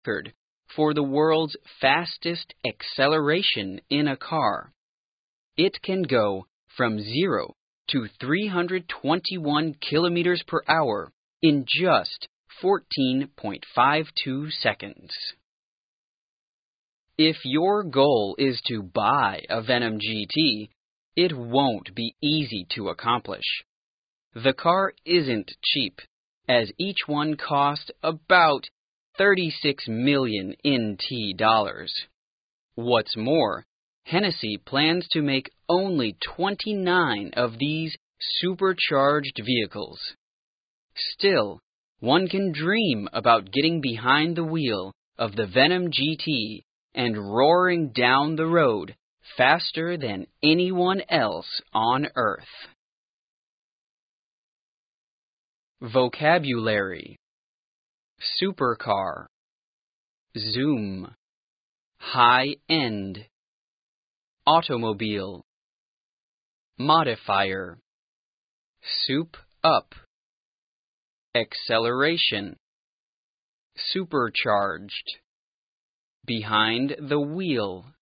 record for the world's fastest acceleration in a car. It can go from 0 to 321 kilometers per hour in just 14.52 seconds. If your goal is to buy a Venom GT, it won't be easy to accomplish. The car isn't cheap, as each one cost about 36 million NT dollars. What's more, Hennessy plans to make only 29 of these supercharged vehicles. Still, one can dream about getting behind the wheel of the Venom GT and roaring down the road faster than anyone else on Earth. Vocabulary: supercar, zoom, high-end, automobile, modifier, soup up, acceleration, supercharged, behind the wheel.